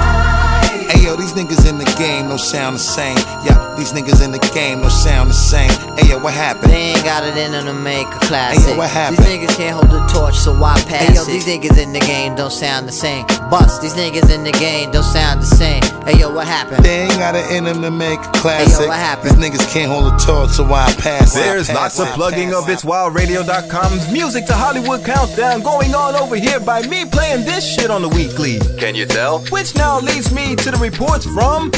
life. Hey yo, these niggas in the game don't sound the same. Yeah, these niggas in the game don't sound the same. Hey yo, what happened? They ain't got it in them to make a classic. Hey yo, what happened? These niggas can't hold the torch, so why pass hey, yo, it? These niggas in the game don't sound the same. Bust, these niggas in the game don't sound the same. Hey yo, what happened? They ain't got it in them to make a classic. Hey yo, what happened? These niggas can't hold a torch, so why pass it? There's lots of plugging of It's Wild Radio dot com's Music to Hollywood Countdown going on over here by me playing this shit on the weekly. Can you tell? Which now leads me to the reports from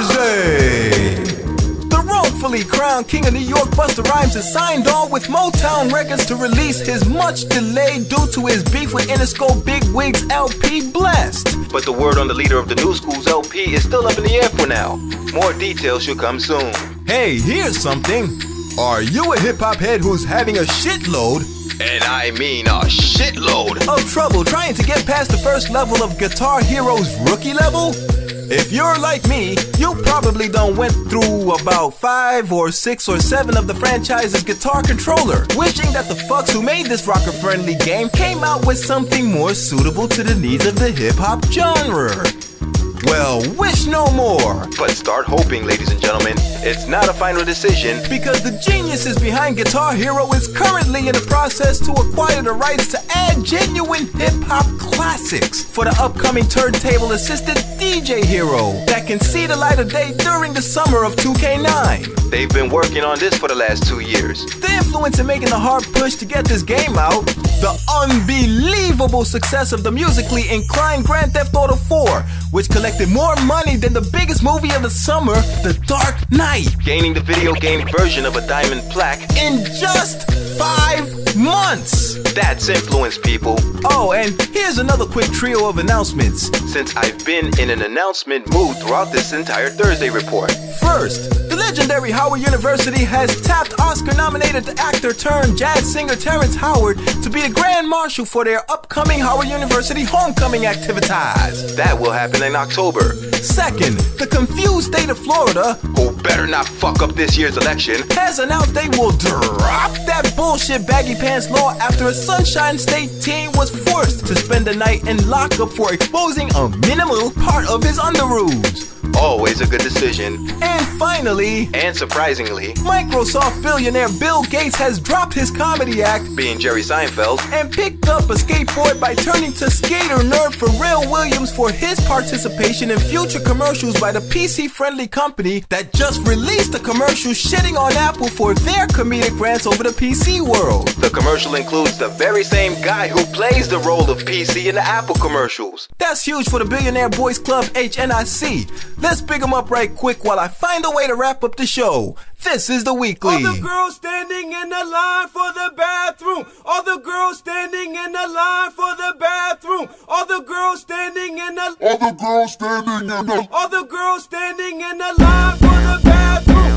Thursday. The wrongfully crowned king of New York, Busta Rhymes, has signed on with Motown Records to release his much delayed due to his beef with Interscope bigwigs L P Blessed. But the word on the leader of the New School's L P is still up in the air for now. More details should come soon. Hey, here's something. Are you a hip-hop head who's having a shitload, and I mean a shitload, of trouble trying to get past the first level of Guitar Hero's rookie level? If you're like me, you probably done went through about five or six or seven of the franchise's guitar controller, wishing that the fucks who made this rocker-friendly game came out with something more suitable to the needs of the hip-hop genre. Well, wish no more. But start hoping, ladies and gentlemen. It's not a final decision. Because the geniuses behind Guitar Hero is currently in the process to acquire the rights to add genuine hip-hop classics for the upcoming turntable-assisted D J Hero that can see the light of day during the summer of two K nine. They've been working on this for the last two years. The influence in making the hard push to get this game out, the unbelievable success of the musically inclined Grand Theft Auto four, which collected more money than the biggest movie of the summer, The Dark Knight, gaining the video game version of a diamond plaque in just five months. That's influence, people. Oh, and here's another quick trio of announcements. Since I've been in an announcement mood throughout this entire Thursday report. First, the legendary Howard University has tapped Oscar-nominated actor turned jazz singer Terrence Howard to be the Grand Marshal for their upcoming Howard University homecoming activities. That will happen in October. Second, the confused state of Florida, who better not fuck up this year's election, has announced they will drop that bullshit baggy pants law after a Sunshine State teen was forced to spend the night in lockup for exposing a minimal part of his underoos. Always a good decision. And finally, and surprisingly, Microsoft billionaire Bill Gates has dropped his comedy act, being Jerry Seinfeld, and picked up a skateboard by turning to skater nerd Pharrell Williams for his participation in future commercials by the P C-friendly company that just released a commercial shitting on Apple for their comedic rants over the P C world. The commercial includes the very same guy who plays the role of P C in the Apple commercials. That's huge for the Billionaire Boys Club H N I C. Let's pick them up right quick while I find a way to wrap up the show. This is the weekly. All the girls standing in the line for the bathroom. All the girls standing in the line for the bathroom. All the girls standing in the. All the girls standing in the. All the girls standing in the line for the bathroom.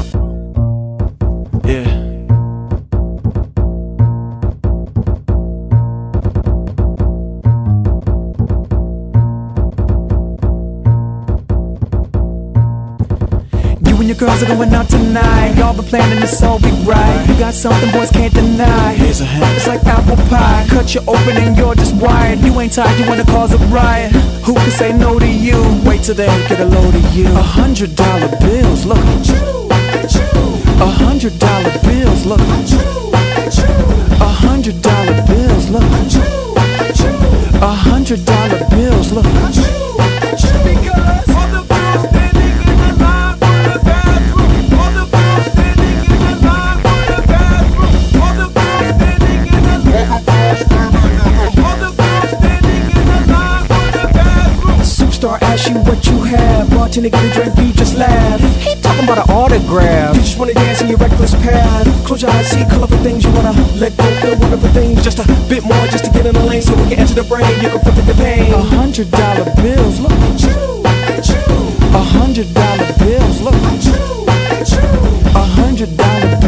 Yeah. Your girls are going out tonight. Y'all been planning this all week, right? You got something boys can't deny. Here's a hint. It's like apple pie. Cut you open and you're just wired. You ain't tired, you wanna cause a riot. Who can say no to you? Wait till they get a load of you. A hundred dollar bills, look at you. A hundred dollar bills, look at you. A hundred dollar bills, look at you. A hundred dollar bills, look at you. Because all the girls standing in the line for the bathroom. All the girls standing in the line for the bathroom. All the girls standing in the line. All the girls standing in the line for the bathroom. Superstar asks you what you have. Bartender get a drink, you just laugh. He talking about an autograph. You just wanna dance in your reckless path. Close your eyes, see colorful things. You wanna let go, feel wonderful things. Just a bit more, just to get in the lane, so we can enter the brain. You can flip the pain. A hundred dollar bills, look at you. A hundred dollar bills, look at you. A hundred dollar bills.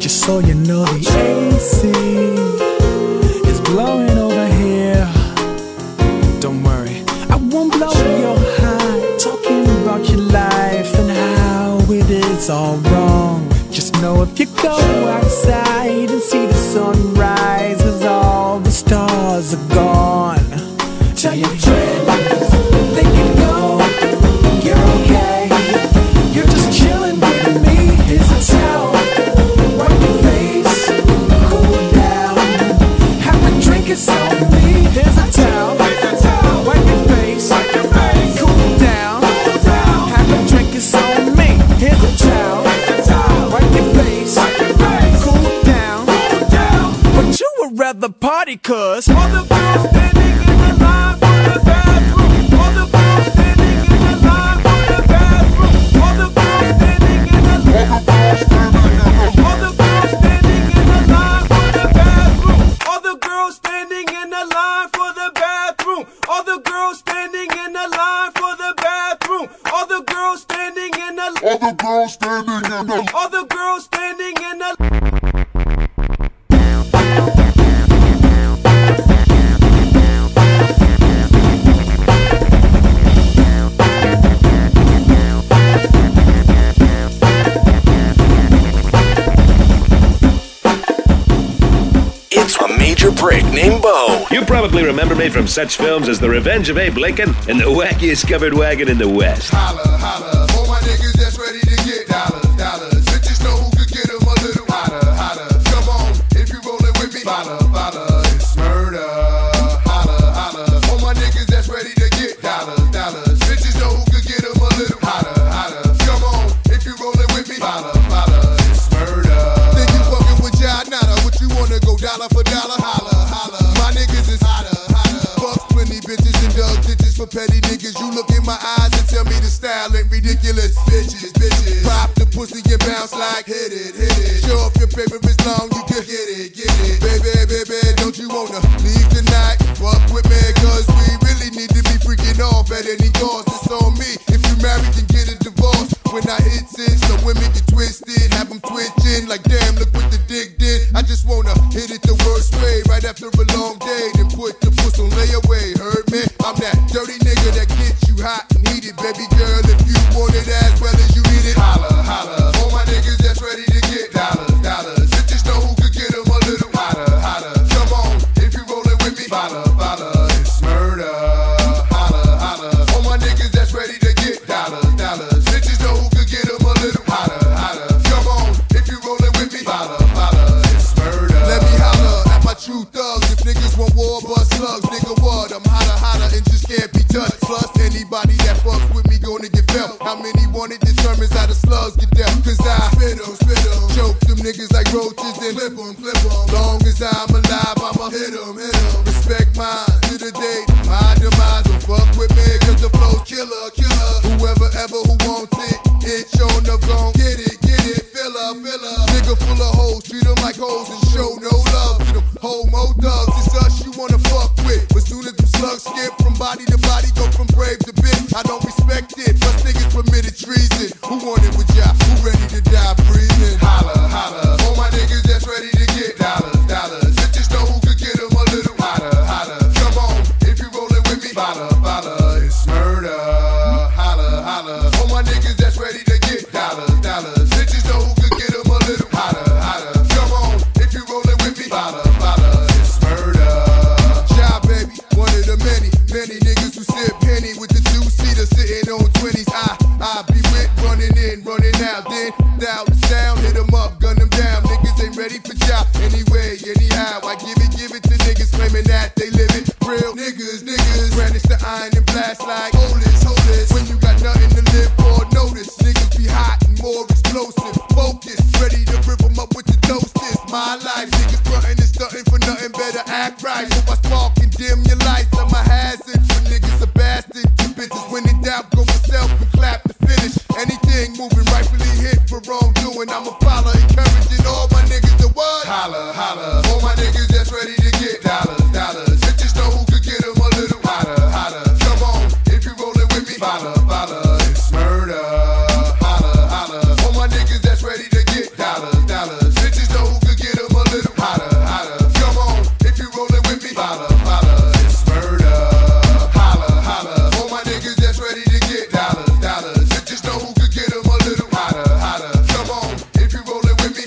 Just so you know, the A C is blowing over here. Don't worry, I won't blow your high, talking about your life and how it is all wrong. Just know if you go outside and see the sunrise, 'cause all the stars are gone. Tell your friends they can go, you're okay. You're just chilling with me. Here's a towel, wipe your face, cool down. Have a drink, it's on me. Here's a towel, wipe your face, cool down. Have a drink, it's on me. Here's a towel, wipe your face, cool down. But you would rather party, 'cause all the girls standing in the line for the bathroom. All the girls standing in the line for the bathroom. All the girls standing in the line. All the girls standing in the line for the bathroom. All the girls standing in the line for the bathroom. All the girls standing in the line for the bathroom. All the girls standing in the. All the girls standing in the. All the girls standing in the. It's a major prick named Bo. You probably remember me from such films as The Revenge of Abe Lincoln and The Wackiest Covered Wagon in the West. Holla, holla, all my niggas that's ready to get dollars, dollars. Bitches know who could get them a little hotter, hotter. Come on, if you rollin' with me, follow, follow, it's murder. Holla, holla, all my niggas that's ready to get dollars, dollars. Bitches know who could get them a little hotter, hotter. Come on, if you rollin' with me, follow, follow, it's murder. Think you fucking with John Nada, what you wanna go dollar for dollar? Holla, holla, my niggas is hotter, hotter. Fuck plenty bitches and dug ditches for petty niggas. You look in my eyes and tell me the style ain't ridiculous. Bitches, bitches, pop the pussy and bounce like hit it, hit it. Show off your paper is long, you can get it, get it. Baby, baby, don't you wanna leave tonight? Fuck with me, 'cause we really need to be freaking off at any cost. It's on me. If you married, then get a divorce. When I hit it, some women get twisted, have them twitching like damn, look what the dick did. I just wanna hit it the worst way, right after a long day, then put the puss on layaway. Heard me? I'm that dirty nigga that gets you hot and heated, baby girl. If you want it as well as you need it, holla, holla. All my niggas that's ready to get dollars, dollars. Bitches know who could get them a little hotter, hotter. Come on, if you rollin' with me, follow, follow, it's murder. Holla, holla. All my niggas that's ready to get dollars, dollars. Bitches know who could get them a little hotter, hotter. Come on, if you rollin' with me, follow, follow, it's murder. Let me holler at my true thugs. If niggas want war, bust slugs, nigga what? I'm hotter, hotter, and just can't be touched. Plus, anybody that fucks with me gonna get felt. How many want it determines how the slugs get dealt. 'Cause I spit 'em, spit 'em, choke them niggas like roaches, then flip 'em, flip 'em. Long as I'm alive, I'ma hit 'em, hit 'em. Respect mine to the day, my demise. Don't fuck with me, 'cause the flow's killer, killer. Whoever ever who wants it, it's shown up, gon' get it, get it. Filler, filler. Nigga full of hoes, treat them like hoes and show no love to them homo thugs. It's us you wanna fuck with. But soon as them slugs skip from body to body, go from brave to big. I don't respect it, plus niggas permitted treason. Who want it with ya? Who ready to die breathing? Holla, holla. All my niggas that's ready to get dollars, dollars. Bitches know who could get them a little hotter, hotter. Come on, if you rollin' with me, follow, follow, it's murder. Holla, holla. All my niggas that's ready to get dollars, dollars. Bitches know who could get them a little hotter, hotter. Come on, if you rollin' with me, follow, follow, it's murder. Job, baby, one of the many, many niggas who sip Henny with the two-seater sitting on twenties. I, I be with running in, running out, then down the sound, hit 'em up, gun 'em down. Niggas ain't ready for job anyway, anyhow. I give it, give it to niggas claiming that they live it. Real niggas, niggas, brandish the iron and blast like hold this, hold this. When you got nothing to live for, notice niggas be hot and more explosive, focused, ready to rip 'em up with the toasters. My life, niggas frontin' and stuntin' for nothing, better act right. So I spark and dim your lights. I'm a hazard for niggas, a bastard to bitches. When in doubt, go for self and clap the finish. Anything moving rightfully hit for wrongdoing, I'm a follow, encouraging all my niggas to what? Holla, holla. All my niggas that's ready to get dollars, dollars. Bitches know who could get them a little hotter, hotter. Come on, if you rollin' with me, follow, follow, it's murder. Holla, holla. All my niggas that's ready to get dollars.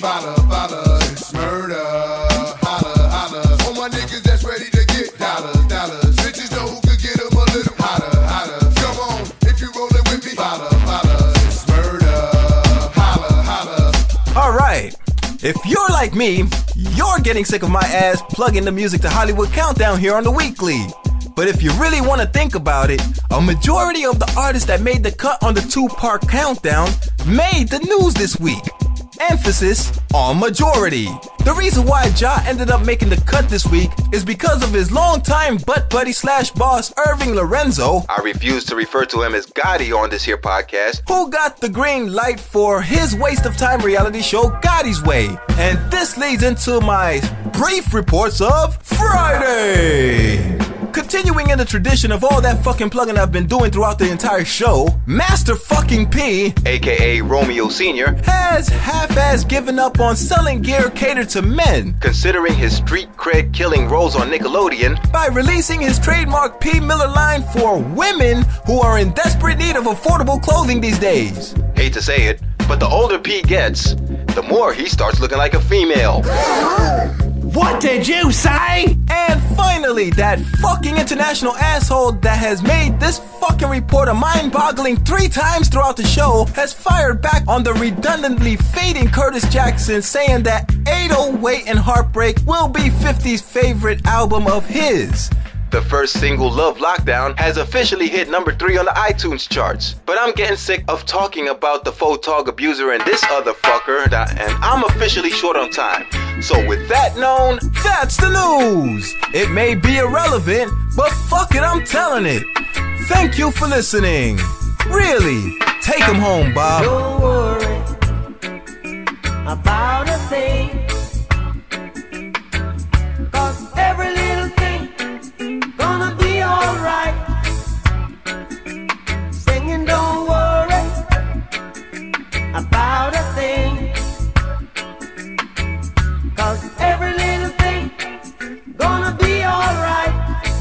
follow, follow, it's murder. Holla, holla. All my niggas that's ready to get dollars, dollars. Bitches know who could get them a little hotter, hotter. Come on, if you rollin' with me, follow, follow, it's murder. Holla, holla. Alright, if you're like me, you're getting sick of my ass plugging the music to Hollywood Countdown here on the weekly. But if you really want to think about it, a majority of the artists that made the cut on the two-part countdown made the news this week. Emphasis on majority. The reason why Ja ended up making the cut this week is because of his longtime butt buddy slash boss Irving Lorenzo. I refuse to refer to him as Gotti on this here podcast. Who got the green light for his waste of time reality show Gotti's Way. And this leads into my brief reports of Friday. Continuing in the tradition of all that fucking plugging I've been doing throughout the entire show, Master fucking P, aka Romeo Senior, has half-ass given up on selling gear catered to men, considering his street cred killing roles on Nickelodeon, by releasing his trademark P Miller line for women who are in desperate need of affordable clothing these days. Hate to say it, but the older P gets, the more he starts looking like a female. What did you say? And finally, that fucking international asshole that has made this fucking report a mind-boggling three times throughout the show has fired back on the redundantly fading Curtis Jackson, saying that eight oh eight and Heartbreak will be fifty's favorite album of his. The first single, Love Lockdown, has officially hit number three on the iTunes charts. But I'm getting sick of talking about the photog abuser and this other fucker, and I'm officially short on time. So with that known, that's the news. It may be irrelevant, but fuck it, I'm telling it. Thank you for listening. Really, take him home, Bob. Don't worry about a thing, 'cause every little thing gonna be alright. Singing, don't worry about a thing, 'cause every little thing gonna be alright.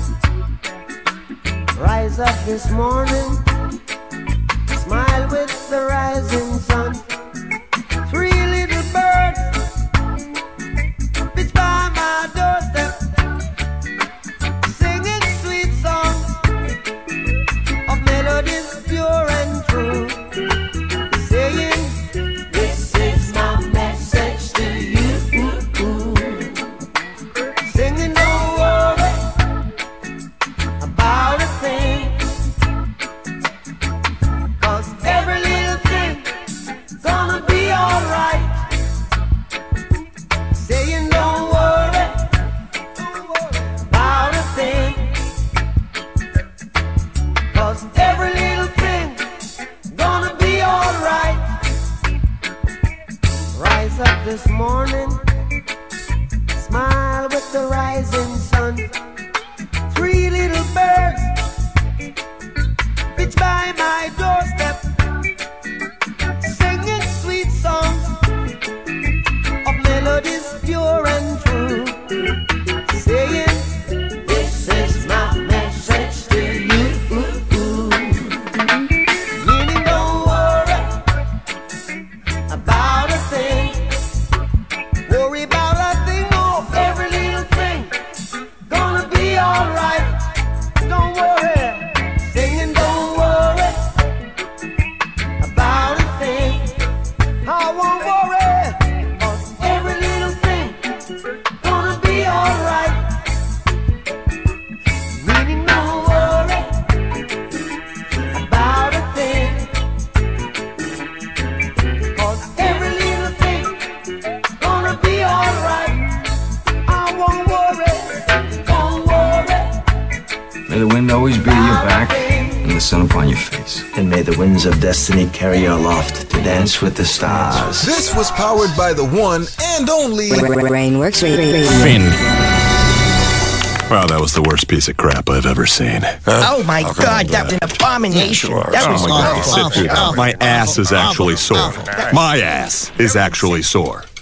Rise up this morning, smile with the rising sun. Three little birds pitch by my doorstep, singing sweet songs of melodies pure and true, saying, this is my message to you. Singing, don't worry about a thing, 'cause every little thing gonna be alright. Saying, don't worry about a thing, 'cause every little thing gonna be alright. Rise up this morning, smile with the rising sun. Three little birds pitch by my doorstep, singing sweet songs of melodies pure and true, saying, this is my message to you. Meaning, don't worry about a thing, worry about a thing, oh, every little thing gonna be alright. Don't worry, singing, don't worry about a thing. I won't worry, 'cause every little thing gonna be alright. Meaning, don't worry about a thing, 'cause every little thing gonna be alright. I won't worry, don't worry. May the wind always be at your back and the sun upon your face. And may the winds of destiny carry you aloft to dance with the stars. This was powered by the one and only Rainworks Radio. Finn. Well, that was the worst piece of crap I've ever seen. Oh my God, that was an abomination. That was oh my God, awful. sit through that. My ass is actually sore. My ass is actually sore.